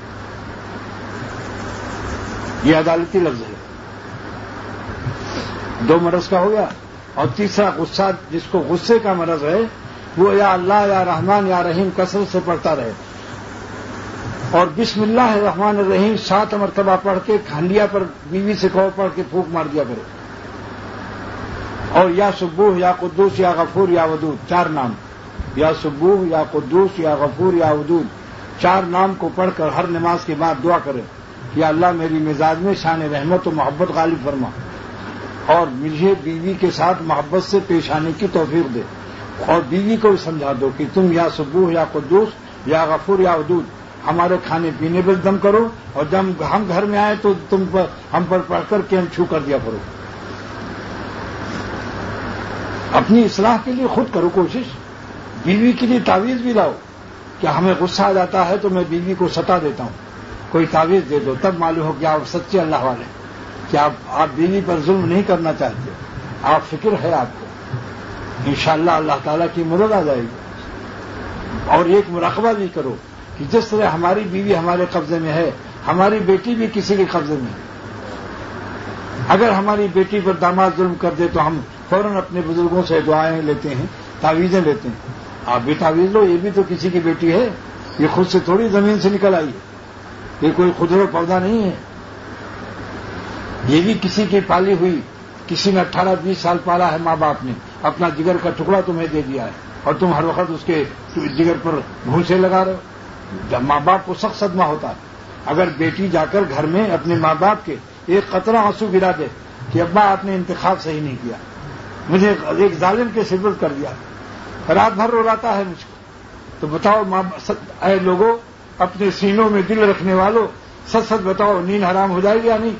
یہ عدالتی لفظ ہے. 2 مرض کا ہو گیا. اور تیسرا غصہ, جس کو غصے کا مرض ہے وہ یا اللہ یا رحمان یا رحیم کثرت سے پڑھتا رہے, اور بسم اللہ الرحمن الرحیم 7 مرتبہ پڑھ کے کھانڈیا پر بیوی سے کہو پڑھ کے پھونک مار دیا کرے. اور یا سبوح یا قدوس یا غفور یا ودود 4 نام, یا سبوح یا قدوس یا غفور یا ودود 4 نام کو پڑھ کر ہر نماز کے بعد دعا کرے کہ اللہ میری مزاج میں شان رحمت و محبت غالب فرما, اور مجھے بیوی کے ساتھ محبت سے پیش آنے کی توفیق دے. اور بیوی کو بھی سمجھا دو کہ تم یا سبوح یا قدوس یا غفور یا ودود ہمارے کھانے پینے پر دم کرو, اور جب ہم گھر میں آئے تو تم پر ہم پر پڑھ کر کے ہم چھو کر دیا کرو. اپنی اصلاح کے لیے خود کرو کوشش. بیوی کے لیے تعویذ بھی لاؤ کہ ہمیں غصہ آ جاتا ہے تو میں بیوی کو ستا دیتا ہوں, کوئی تعویذ دے دو, تب معلوم ہو کہ آپ سچے اللہ والے, کہ آپ بیوی پر ظلم نہیں کرنا چاہتے, آپ فکر ہے آپ کو. انشاءاللہ اللہ تعالیٰ کی مدد آ جائے گی. اور ایک مراقبہ بھی کرو کہ جس طرح ہماری بیوی ہمارے قبضے میں ہے ہماری بیٹی بھی کسی کے قبضے میں ہے. اگر ہماری بیٹی پر داماد ظلم کر دے تو ہم فوراً اپنے بزرگوں سے دعائیں لیتے ہیں, تعویذیں لیتے ہیں. آپ بھی تعویذ لو, یہ بھی تو کسی کی بیٹی ہے, یہ خود سے تھوڑی زمین سے نکل آئی ہے, یہ کوئی خودرو پودا نہیں ہے, یہ بھی کسی کی پالی ہوئی, کسی نے 18-20 سال پالا ہے ماں باپ نے, اپنا جگر کا ٹکڑا تمہیں دے دیا ہے, اور تم ہر وقت اس کے جگر پر گھونسے لگا رہے ہو. جب ماں باپ کو سخت صدمہ ہوتا ہے. اگر بیٹی جا کر گھر میں اپنے ماں باپ کے ایک قطرہ آنسو گرا دے کہ ابا آپ نے انتخاب صحیح نہیں کیا, مجھے ایک ظالم کے سپرد کر دیا, رات بھر رولاتا ہے مجھ کو, تو بتاؤ اے لوگوں, اپنے سینوں میں دل رکھنے والوں, سچ سچ بتاؤ نیند حرام ہو جائے گی یا نہیں,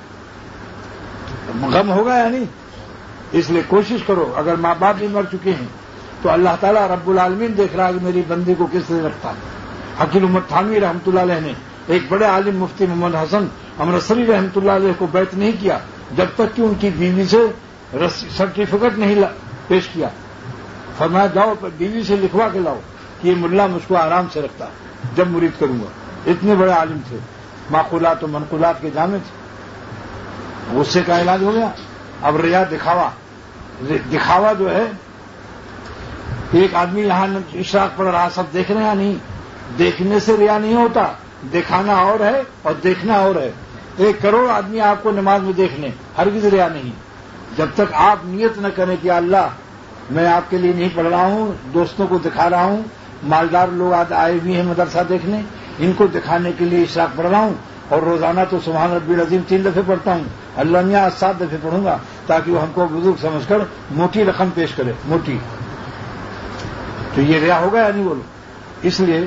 غم ہوگا یا نہیں؟ اس لیے کوشش کرو. اگر ماں باپ بھی مر چکے ہیں تو اللہ تعالیٰ رب العالمین دیکھ رہا ہے کہ میری بندی کو کس طرح رکھتا ہے. حکیم الامت تھانوی رحمۃ اللہ علیہ نے ایک بڑے عالم مفتی محمد حسن امرتسری رحمۃ اللہ علیہ کو بیعت نہیں کیا جب تک کہ ان کی بیوی سے سرٹیفکیٹ نہیں پیش کیا. فرمایا جاؤ بیوی سے لکھوا کے لاؤ کہ یہ ملا مجھ کو آرام سے رکھتا جب مرید کروں گا. اتنے بڑے عالم تھے, معقولات و منقولات کے جامع تھے. غصے کا علاج ہو گیا. اب ریا دکھاوا جو ہے, ایک آدمی یہاں اشراق پڑھ رہا, سب دیکھ رہے ہیں نہیں, دیکھنے سے ریا نہیں ہوتا, دکھانا اور ہے اور دیکھنا اور ہے. 1 کروڑ آدمی آپ کو نماز میں دیکھ لیں, ہرگز ریا نہیں. جب تک آپ نیت نہ کریں کہ اللہ میں آپ کے لیے نہیں پڑھ رہا ہوں, دوستوں کو دکھا رہا ہوں, مالدار لوگ آئے ہوئے ہیں مدرسہ دیکھنے, ان کو دکھانے کے لیے اشراق پڑھ رہا ہوں, اور روزانہ تو سبحان ربی العظیم 3 دفعے پڑھتا ہوں, اللہ میاں 7 دفعے پڑھوں گا تاکہ وہ ہم کو بزرگ سمجھ کر موٹی رقم پیش کرے, موٹی. تو یہ ریا ہوگا یا نہیں بولو؟ اس لیے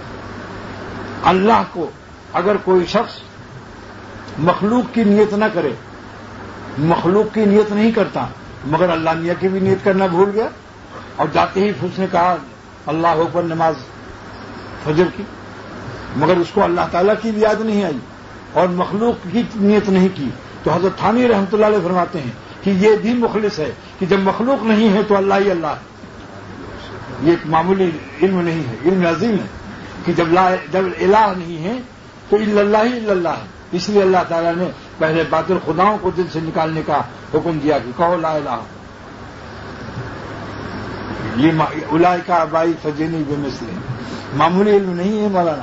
اللہ کو اگر کوئی شخص مخلوق کی نیت نہ کرے, مخلوق کی نیت نہیں کرتا مگر اللہ میاں کی بھی نیت کرنا بھول گیا, اور جاتے ہی اس نے کہا اللہ اکبر نماز فجر کی, مگر اس کو اللہ تعالیٰ کی بھی یاد نہیں آئی اور مخلوق کی نیت نہیں کی. تو حضرت تھانوی رحمۃ اللہ علیہ فرماتے ہیں کہ یہ بھی مخلص ہے کہ جب مخلوق نہیں ہے تو اللہ ہی اللہ ہے. یہ ایک معمولی علم نہیں ہے، علم عظیم ہے کہ جب الہ نہیں ہے تو الا اللہ ہی الا اللہ ہے. اس لیے اللہ تعالیٰ نے پہلے باطل خداؤں کو دل سے نکالنے کا حکم دیا کہ کہو لا الہ. یہ اولئک آبائی فجینی بمثلہ، معمولی علم نہیں ہے مولانا.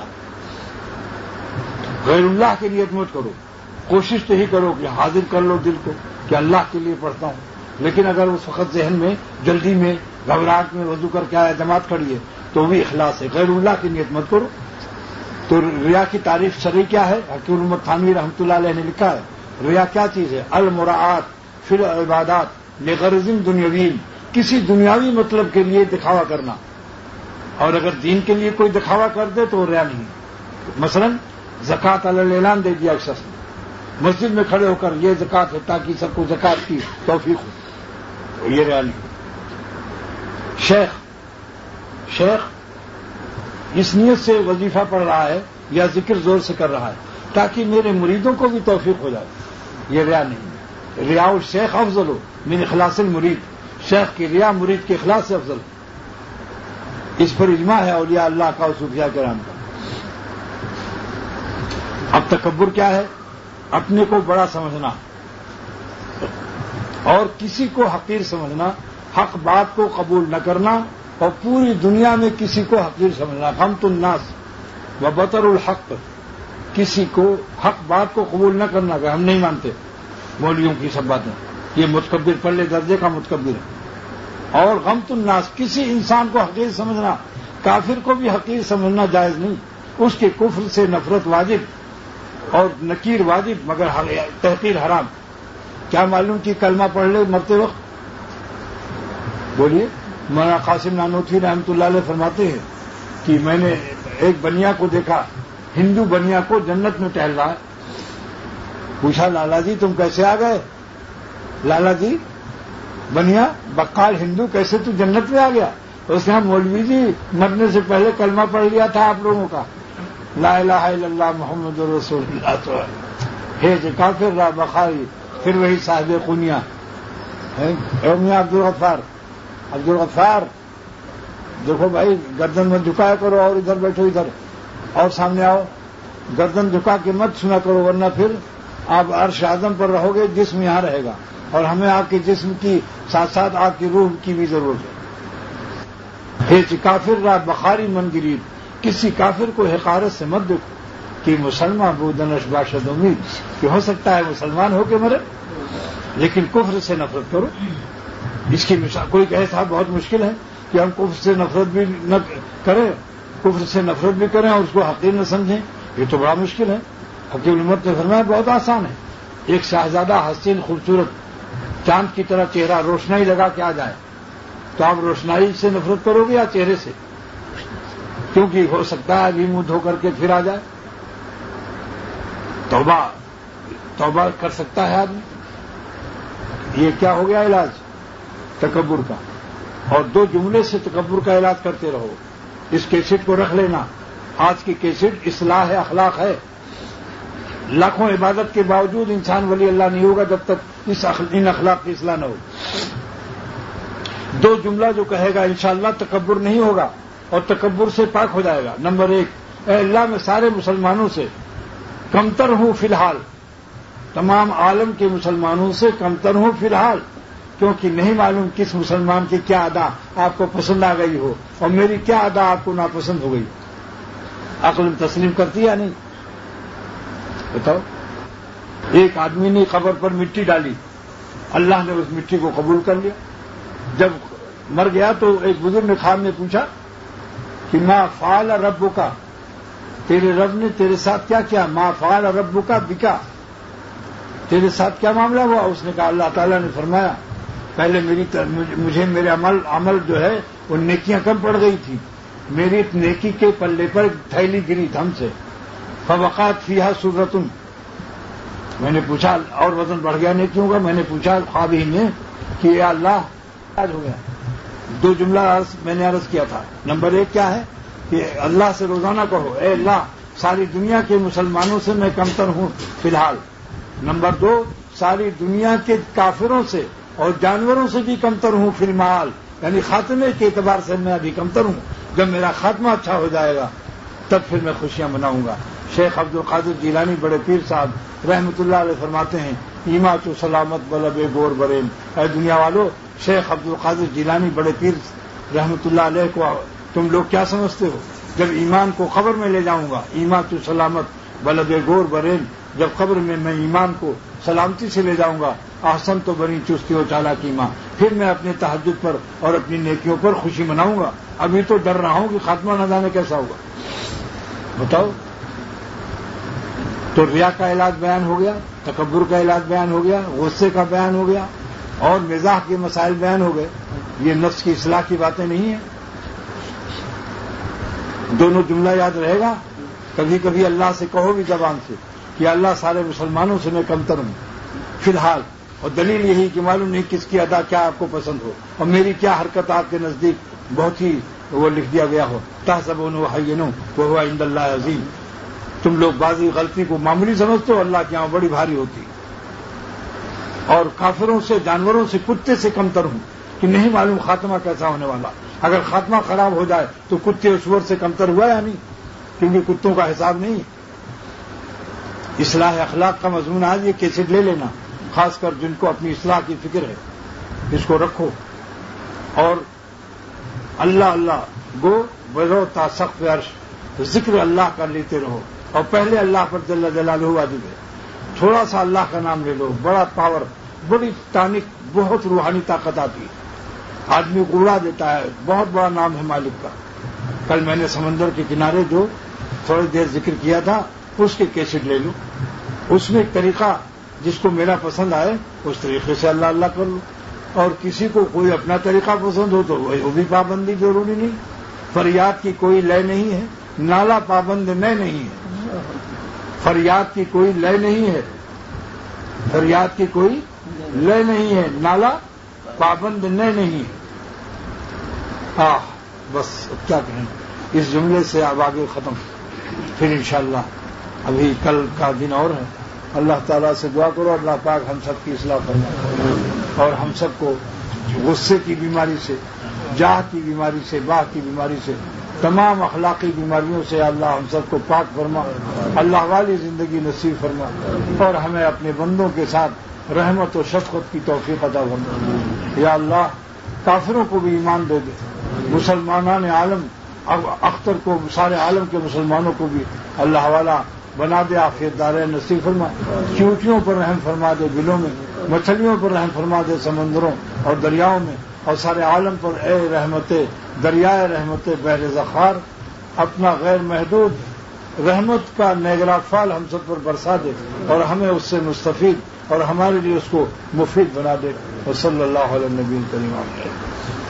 غیر اللہ کی نیت مت کرو، کوشش تو ہی کرو کہ حاضر کر لو دل کو کہ اللہ کے لیے پڑھتا ہوں. لیکن اگر اس وقت ذہن میں جلدی میں گھبراہٹ میں وضو کر کے آیا جماعت کھڑی ہے تو بھی اخلاص ہے. غیر اللہ کی نیت مت کرو. تو ریا کی تعریف شرعی کیا ہے؟ حکیم الامت تھانوی رحمۃ اللہ علیہ نے لکھا ہے ریا کیا چیز ہے؟ المراعات فی العبادات لغرض دنیوی، کسی دنیاوی مطلب کے لیے دکھاوا کرنا. اور اگر دین کے لیے کوئی دکھاوا کر دے تو وہ ریا نہیں. مثلا زکوٰۃ علی الاعلان دے دیا ایک شخص نے، مسجد میں کھڑے ہو کر یہ زکوٰۃ ہے تاکہ سب کو زکوٰۃ کی توفیق ہو، یہ ریا نہیں. شیخ اس نیت سے وظیفہ پڑھ رہا ہے یا ذکر زور سے کر رہا ہے تاکہ میرے مریدوں کو بھی توفیق ہو جائے، یہ ریا نہیں. ریا الشیخ افضل ہو من اخلاص المرید، شیخ کی ریا مرید کے اخلاص سے افضل. اس پر اجماع ہے اولیاء اللہ کا اور صوفیاء کرام کا. اب تکبر کیا ہے؟ اپنے کو بڑا سمجھنا اور کسی کو حقیر سمجھنا، حق بات کو قبول نہ کرنا اور پوری دنیا میں کسی کو حقیر سمجھنا. غمط الناس و بطر الحق، کسی کو حق بات کو قبول نہ کرنا کہ ہم نہیں مانتے مولویوں کی سب باتیں، یہ متکبر پلے درجے کا متکبر ہے. اور غمط الناس، کسی انسان کو حقیر سمجھنا، کافر کو بھی حقیر سمجھنا جائز نہیں. اس کے کفر سے نفرت واجب اور نکیر واجب مگر تحقیر حرام. کیا معلوم کہ کلمہ پڑھ لے مرتے وقت؟ بولیے. مولانا قاسم نانوتوی رحمۃ اللہ علیہ فرماتے ہیں کہ میں نے ایک بنیا کو دیکھا، ہندو بنیا کو جنت میں ٹہل رہا ہے. پوچھا لالا جی تم کیسے آ گئے؟ لالا جی بنیا بقال ہندو کیسے تو جنت میں آ گیا؟ اس نے کہا مولوی جی مرنے سے پہلے کلمہ پڑھ لیا تھا آپ لوگوں کا، لا الہ الا اللہ محمد رسول اللہ. ہے جو کافر رہا بخاری، پھر وہی صاحب خونیا. میاں عبد الغفار دیکھو بھائی گردن مت جھکایا کرو اور ادھر بیٹھو ادھر اور سامنے آؤ. گردن جھکا کے مت سنا کرو ورنہ پھر آپ عرش اعظم پر رہو گے، جسم یہاں رہے گا اور ہمیں آپ کے جسم کی ساتھ ساتھ آپ کی روح کی بھی ضرورت ہے. کافر را بخاری من گرید، کسی کافر کو حقارت سے مت دیکھو کہ مسلمان بودنش باشد امید، کہ ہو سکتا ہے مسلمان ہو کے مرے، لیکن کفر سے نفرت کرو. اس کی مثال کوئی کہے صاحب بہت مشکل ہے کہ ہم کفر سے نفرت بھی نہ کریں، کفر سے نفرت بھی کریں اور اس کو حقیر نہ سمجھیں، یہ تو بڑا مشکل ہے. حکیم الامت نے فرمایا بہت آسان ہے. ایک شہزادہ حسین خوبصورت چاند کی طرح چہرہ روشنائی لگا کے آ جائے تو آپ روشنائی سے نفرت کرو گے یا چہرے سے؟ کیونکہ ہو سکتا ہے ابھی منہ دھو کر کے پھر آ جائے. توبہ کر سکتا ہے آدمی. یہ کیا ہو گیا علاج تکبر کا. اور 2 جملے سے تکبر کا علاج کرتے رہو. اس کیسٹ کو رکھ لینا، آج کی کیسٹ اصلاح اخلاق ہے. لاکھوں عبادت کے باوجود انسان ولی اللہ نہیں ہوگا جب تک ان اخلاق کی اصلاح نہ ہو. 2 جملہ جو کہے گا انشاءاللہ تکبر نہیں ہوگا اور تکبر سے پاک ہو جائے گا. نمبر 1، اے اللہ میں سارے مسلمانوں سے کمتر ہوں فی الحال، تمام عالم کے مسلمانوں سے کمتر ہوں فی الحال، کیونکہ نہیں معلوم کس مسلمان کی کیا ادا آپ کو پسند آ گئی ہو اور میری کیا ادا آپ کو ناپسند ہو گئی. عقل تسلیم کرتی یا نہیں؟ بتاؤ. ایک آدمی نے قبر پر مٹی ڈالی، اللہ نے اس مٹی کو قبول کر لیا. جب مر گیا تو ایک بزرگ نے خواب میں پوچھا کہ ما فعل ربک، تیرے رب نے تیرے ساتھ کیا کیا؟ ما فعل ربک بکا، تیرے ساتھ کیا معاملہ ہوا؟ اس نے کہا اللہ تعالیٰ نے فرمایا پہلے مجھے میرے عمل جو ہے وہ نیکیاں کم پڑ گئی تھی، میری نیکی کے پلے پر تھیلی گری ہم سے، فوقات فیہا سرۃ، میں نے پوچھا اور وزن بڑھ گیا نیکیوں کا. میں نے پوچھا خواب ہی میں کہ یا اللہ آج ہو گیا. 2 جملہ میں نے عرض کیا تھا. نمبر 1 کیا ہے کہ اللہ سے روزانہ کہو اے اللہ ساری دنیا کے مسلمانوں سے میں کمتر ہوں فی الحال. نمبر 2 ساری دنیا کے کافروں سے اور جانوروں سے بھی کمتر ہوں فی المعال، یعنی خاتمے کے اعتبار سے میں ابھی کمتر ہوں. جب میرا خاتمہ اچھا ہو جائے گا تب پھر میں خوشیاں مناؤں گا. شیخ عبد القادر جیلانی بڑے پیر صاحب رحمۃ اللہ علیہ فرماتے ہیں ایما تو سلامت بلب گور برین. اے دنیا والو، شیخ عبد القادر جیلانی بڑے پیر رحمۃ اللہ علیہ کو تم لوگ کیا سمجھتے ہو؟ جب ایمان کو قبر میں لے جاؤں گا، ایما تو سلامت بلب گور برین، جب قبر میں ایمان کو سلامتی سے لے جاؤں گا، احسن تو بنی چستی و چالاکی ماں، پھر میں اپنے تہجد پر اور اپنی نیکیوں پر خوشی مناؤں گا. ابھی تو ڈر رہا ہوں کہ خاتمہ نہ جانے کیسا ہوگا. بتاؤ. تو ریا کا علاج بیان ہو گیا، تکبر کا علاج بیان ہو گیا، غصے کا بیان ہو گیا، اور مزاح کے مسائل بیان ہو گئے. یہ نفس کی اصلاح کی باتیں نہیں ہیں. دونوں جملہ یاد رہے گا. کبھی کبھی اللہ سے کہو بھی زبان سے کہ اللہ سارے مسلمانوں سے میں کمتر ہوں فی الحال، اور دلیل یہی کہ معلوم نہیں کس کی ادا کیا آپ کو پسند ہو اور میری کیا حرکت آپ کے نزدیک بہت ہی وہ لکھ دیا گیا ہو. تحسبونه هينا وهو عند الله عظیم. تم لوگ بعضی غلطی کو معمولی سمجھتے ہو، اللہ کے یہاں بڑی بھاری ہوتی. اور کافروں سے، جانوروں سے، کتے سے کمتر ہوں کہ نہیں معلوم خاتمہ کیسا ہونے والا. اگر خاتمہ خراب ہو جائے تو کتے اور سور سے کمتر ہوا یا نہیں؟ کیونکہ کتوں کا حساب نہیں. اصلاح اخلاق کا مضمون آج یہ کیسٹ لے لینا، خاص کر جن کو اپنی اصلاح کی فکر ہے، اس کو رکھو. اور اللہ اللہ گو برو تا سقف عرش، ذکر اللہ کا لیتے رہو، اور پہلے اللہ پر جل جلالہ واجب ہے. تھوڑا سا اللہ کا نام لے لو، بڑا پاور، بڑی ٹانک، بہت روحانی طاقت آتی ہے. آدمی کو اڑا دیتا ہے. بہت بڑا نام ہے مالک کا. کل میں نے سمندر کے کنارے جو تھوڑی دیر ذکر کیا تھا اس کے کیسٹ لے لو. اس میں ایک طریقہ جس کو میرا پسند آئے اس طریقے سے اللہ اللہ کر لو، اور کسی کو کوئی اپنا طریقہ پسند ہو تو وہ بھی پابندی ضروری نہیں. فریاد کی کوئی لے نہیں ہے، نالا پابند میں نہیں ہے. فریاد کی کوئی لے نہیں ہے، فریاد کی کوئی لے نہیں ہے، نالا پابند میں نہیں ہے. بس اب کیا کہیں، اس جملے سے اب آگے ختم. پھر انشاءاللہ ابھی کل کا دن اور ہے. اللہ تعالیٰ سے دعا کرو اللہ پاک ہم سب کی اصلاح فرمائے، اور ہم سب کو غصے کی بیماری سے، جاہ کی بیماری سے، باہ کی بیماری سے، تمام اخلاقی بیماریوں سے اللہ ہم سب کو پاک فرما، اللہ والی زندگی نصیب فرما، اور ہمیں اپنے بندوں کے ساتھ رحمت و شفقت کی توفیق عطا فرما. یا اللہ کافروں کو بھی ایمان دے دے، مسلمانان عالم اختر کو، سارے عالم کے مسلمانوں کو بھی اللہ والا بنا دے، عافیت دارین نصیب فرما. چیونٹیوں پر رحم فرما دے بلوں میں، مچھلیوں پر رحم فرما دے سمندروں اور دریاؤں میں، اور سارے عالم پر اے رحمت دریائے رحمت بحر ذخار اپنا غیر محدود رحمت کا نیگرا فال ہم سب پر برسا دے، اور ہمیں اس سے مستفید اور ہمارے لیے اس کو مفید بنا دے. وصلی اللہ علیہ نبی کریم.